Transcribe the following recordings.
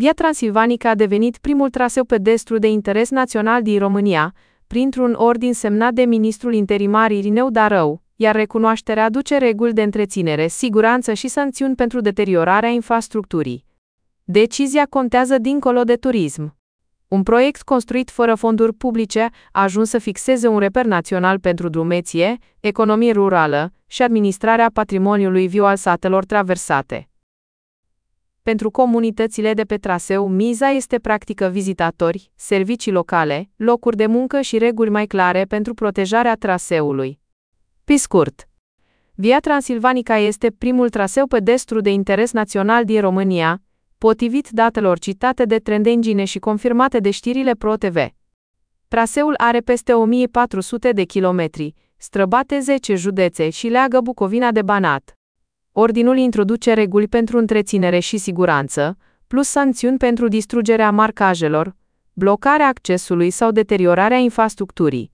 Via Transilvanica a devenit primul traseu pedestru de interes național din România, printr-un ordin semnat de ministrul interimar Irineu Darău, iar recunoașterea aduce reguli de întreținere, siguranță și sancțiuni pentru deteriorarea infrastructurii. Decizia contează dincolo de turism. Un proiect construit fără fonduri publice a ajuns să fixeze un reper național pentru drumeție, economie rurală și administrarea patrimoniului viu al satelor traversate. Pentru comunitățile de pe traseu, miza este practică vizitatori, servicii locale, locuri de muncă și reguli mai clare pentru protejarea traseului. Pe scurt, Via Transilvanica este primul traseu pedestru de interes național din România, potrivit datelor citate de Trend Engine și confirmate de știrile Pro-TV. Traseul are peste 1400 de kilometri, străbate 10 județe și leagă Bucovina de Banat. Ordinul introduce reguli pentru întreținere și siguranță, plus sancțiuni pentru distrugerea marcajelor, blocarea accesului sau deteriorarea infrastructurii.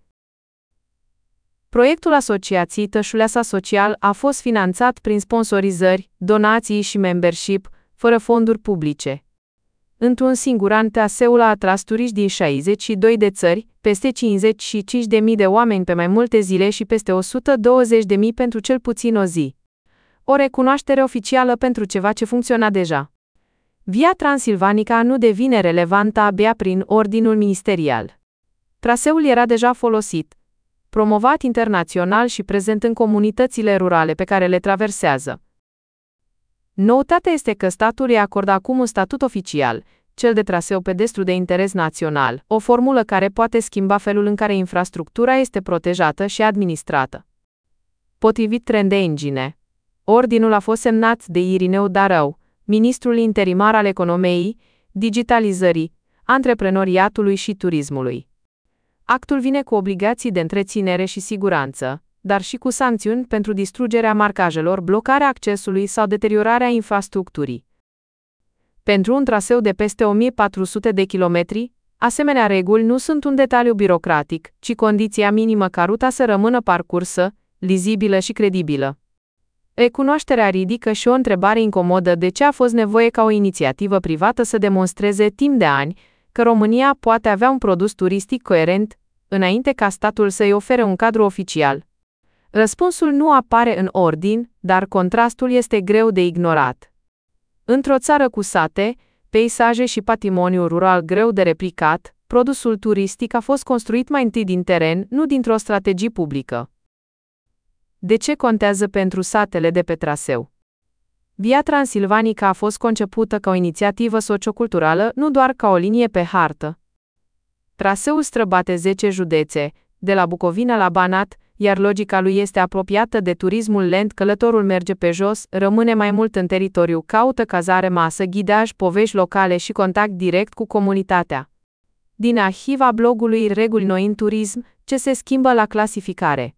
Proiectul Asociației Tășuleasa Social a fost finanțat prin sponsorizări, donații și membership, fără fonduri publice. Într-un singur an, traseul a atras turiști din 62 de țări, peste 55.000 de oameni pe mai multe zile și peste 120.000 pentru cel puțin o zi. O recunoaștere oficială pentru ceva ce funcționa deja. Via Transilvanica nu devine relevantă abia prin ordinul ministerial. Traseul era deja folosit, promovat internațional și prezent în comunitățile rurale pe care le traversează. Noutatea este că statul îi acordă acum un statut oficial, cel de traseu pedestru de interes național, o formulă care poate schimba felul în care infrastructura este protejată și administrată. Potrivit Trend Engine, ordinul a fost semnat de Irineu Darău, ministrul interimar al economiei, digitalizării, antreprenoriatului și turismului. Actul vine cu obligații de întreținere și siguranță, dar și cu sancțiuni pentru distrugerea marcajelor, blocarea accesului sau deteriorarea infrastructurii. Pentru un traseu de peste 1400 de kilometri, asemenea reguli nu sunt un detaliu birocratic, ci condiția minimă ca ruta să rămână parcursă, lizibilă și credibilă. Recunoașterea ridică și o întrebare incomodă: de ce a fost nevoie ca o inițiativă privată să demonstreze timp de ani că România poate avea un produs turistic coerent, înainte ca statul să-i ofere un cadru oficial? Răspunsul nu apare în ordin, dar contrastul este greu de ignorat. Într-o țară cu sate, peisaje și patrimoniu rural greu de replicat, produsul turistic a fost construit mai întâi din teren, nu dintr-o strategie publică. De ce contează pentru satele de pe traseu? Via Transilvanica a fost concepută ca o inițiativă socioculturală, nu doar ca o linie pe hartă. Traseul străbate 10 județe, de la Bucovina la Banat, iar logica lui este apropiată de turismul lent. Călătorul merge pe jos, rămâne mai mult în teritoriu, caută cazare, masă, ghidaj, povești locale și contact direct cu comunitatea. Din arhiva blogului Reguli noi în turism, ce se schimbă la clasificare.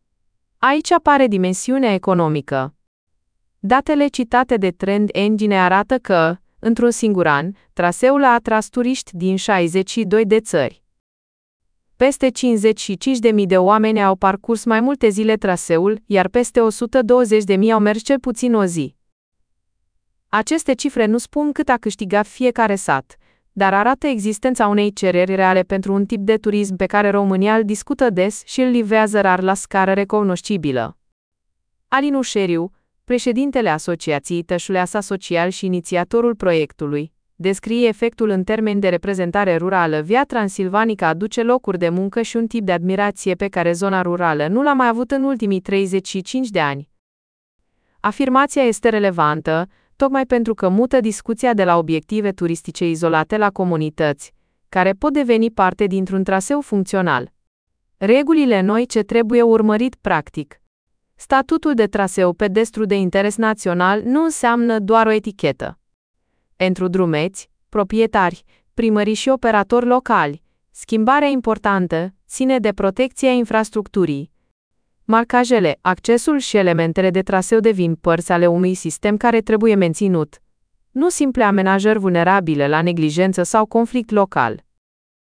Aici apare dimensiunea economică. Datele citate de Trend Engine arată că, într-un singur an, traseul a atras turiști din 62 de țări. Peste 55.000 de oameni au parcurs mai multe zile traseul, iar peste 120.000 au mers cel puțin o zi. Aceste cifre nu spun cât a câștigat fiecare sat, dar arată existența unei cereri reale pentru un tip de turism pe care România îl discută des și îl livrează rar la scară recunoscibilă. Alin Ușeriu, președintele Asociației Tășuleasa Social și inițiatorul proiectului, descrie efectul în termeni de reprezentare rurală. Via Transilvanica aduce locuri de muncă și un tip de admirație pe care zona rurală nu l-a mai avut în ultimii 35 de ani. Afirmația este relevantă, tocmai pentru că mută discuția de la obiective turistice izolate la comunități, care pot deveni parte dintr-un traseu funcțional. Regulile noi ce trebuie urmărit practic. Statutul de traseu pedestru de interes național nu înseamnă doar o etichetă. Pentru drumeți, proprietari, primării și operatori locali, schimbarea importantă ține de protecția infrastructurii. Marcajele, accesul și elementele de traseu devin părți ale unui sistem care trebuie menținut, nu simple amenajări vulnerabile la neglijență sau conflict local.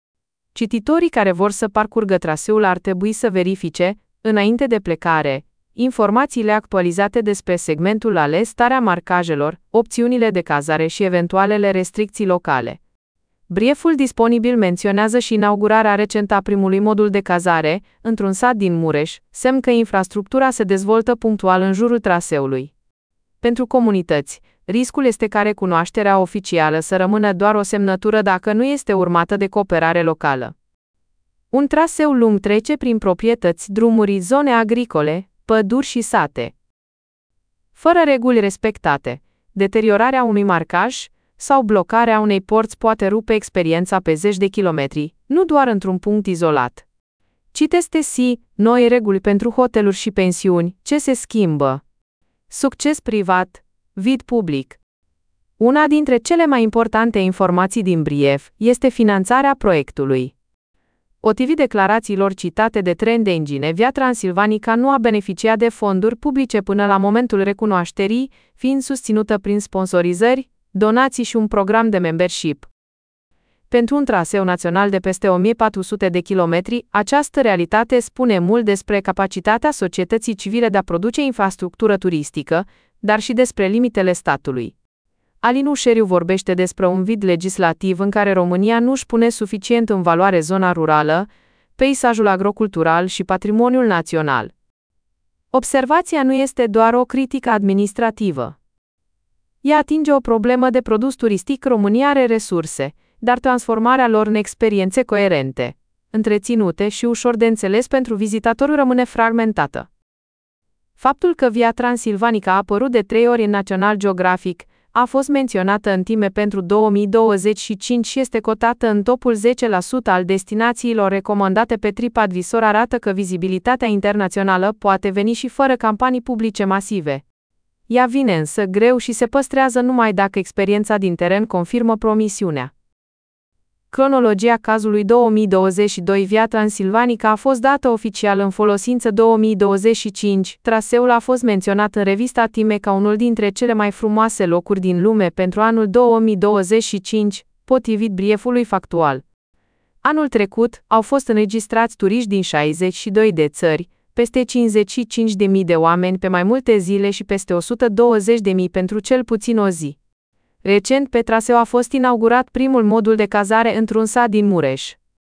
Cititorii care vor să parcurgă traseul ar trebui să verifice, înainte de plecare, informațiile actualizate despre segmentul ales, starea marcajelor, opțiunile de cazare și eventualele restricții locale. Brieful disponibil menționează și inaugurarea recentă a primului modul de cazare, într-un sat din Mureș, semn că infrastructura se dezvoltă punctual în jurul traseului. Pentru comunități, riscul este ca recunoașterea oficială să rămână doar o semnătură dacă nu este urmată de cooperare locală. Un traseu lung trece prin proprietăți, drumuri, zone agricole, păduri și sate. Fără reguli respectate, deteriorarea unui marcaj sau blocarea unei porți poate rupe experiența pe zeci de kilometri, nu doar într-un punct izolat. Citesc noi reguli pentru hoteluri și pensiuni, ce se schimbă. Succes privat, vid public. Una dintre cele mai importante informații din brief este finanțarea proiectului. Potrivit declarațiilor citate de Trend Engine, Via Transilvanica nu a beneficiat de fonduri publice până la momentul recunoașterii, fiind susținută prin sponsorizări, donații și un program de membership. Pentru un traseu național de peste 1400 de kilometri, această realitate spune mult despre capacitatea societății civile de a produce infrastructură turistică, dar și despre limitele statului. Alin Ușeriu vorbește despre un vid legislativ în care România nu își pune suficient în valoare zona rurală, peisajul agrocultural și patrimoniul național. Observația nu este doar o critică administrativă. Ea atinge o problemă de produs turistic. România are resurse, dar transformarea lor în experiențe coerente, întreținute și ușor de înțeles pentru vizitator rămâne fragmentată. Faptul că Via Transilvanica a apărut de 3 ori în National Geographic, a fost menționată în Time pentru 2025 și este cotată în topul 10% al destinațiilor recomandate pe TripAdvisor arată că vizibilitatea internațională poate veni și fără campanii publice masive. Ea vine însă greu și se păstrează numai dacă experiența din teren confirmă promisiunea. Cronologia cazului 2022 Via Transilvanica a fost dată oficial în folosință 2025. Traseul a fost menționat în revista Time ca unul dintre cele mai frumoase locuri din lume pentru anul 2025, potrivit briefului factual. Anul trecut, au fost înregistrați turiști din 62 de țări, peste 55.000 de oameni pe mai multe zile și peste 120.000 pentru cel puțin o zi. Recent pe traseu a fost inaugurat primul modul de cazare într-un sat din Mureș.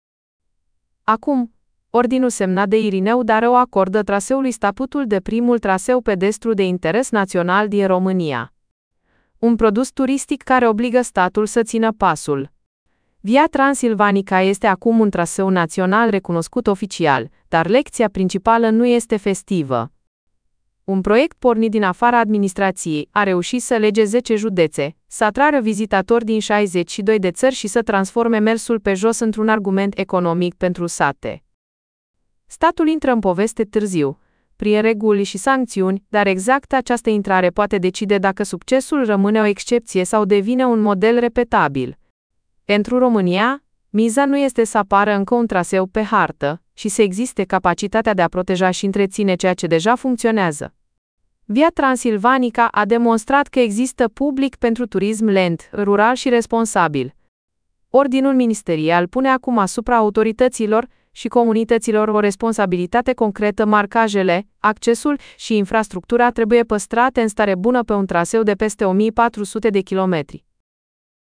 Acum, ordinul semnat de Irineu Darău acordă traseului statutul de primul traseu pedestru de interes național din România. Un produs turistic care obligă statul să țină pasul. Via Transilvanica este acum un traseu național recunoscut oficial, dar lecția principală nu este festivă. Un proiect pornit din afara administrației a reușit să lege 10 județe, să atragă vizitatori din 62 de țări și să transforme mersul pe jos într-un argument economic pentru sate. Statul intră în poveste târziu, prin reguli și sancțiuni, dar exact această intrare poate decide dacă succesul rămâne o excepție sau devine un model repetabil. Pentru România, miza nu este să apară încă un traseu pe hartă, ci să existe capacitatea de a proteja și întreține ceea ce deja funcționează. Via Transilvanica a demonstrat că există public pentru turism lent, rural și responsabil. Ordinul ministerial pune acum asupra autorităților și comunităților o responsabilitate concretă. Marcajele, accesul și infrastructura trebuie păstrate în stare bună pe un traseu de peste 1400 de kilometri.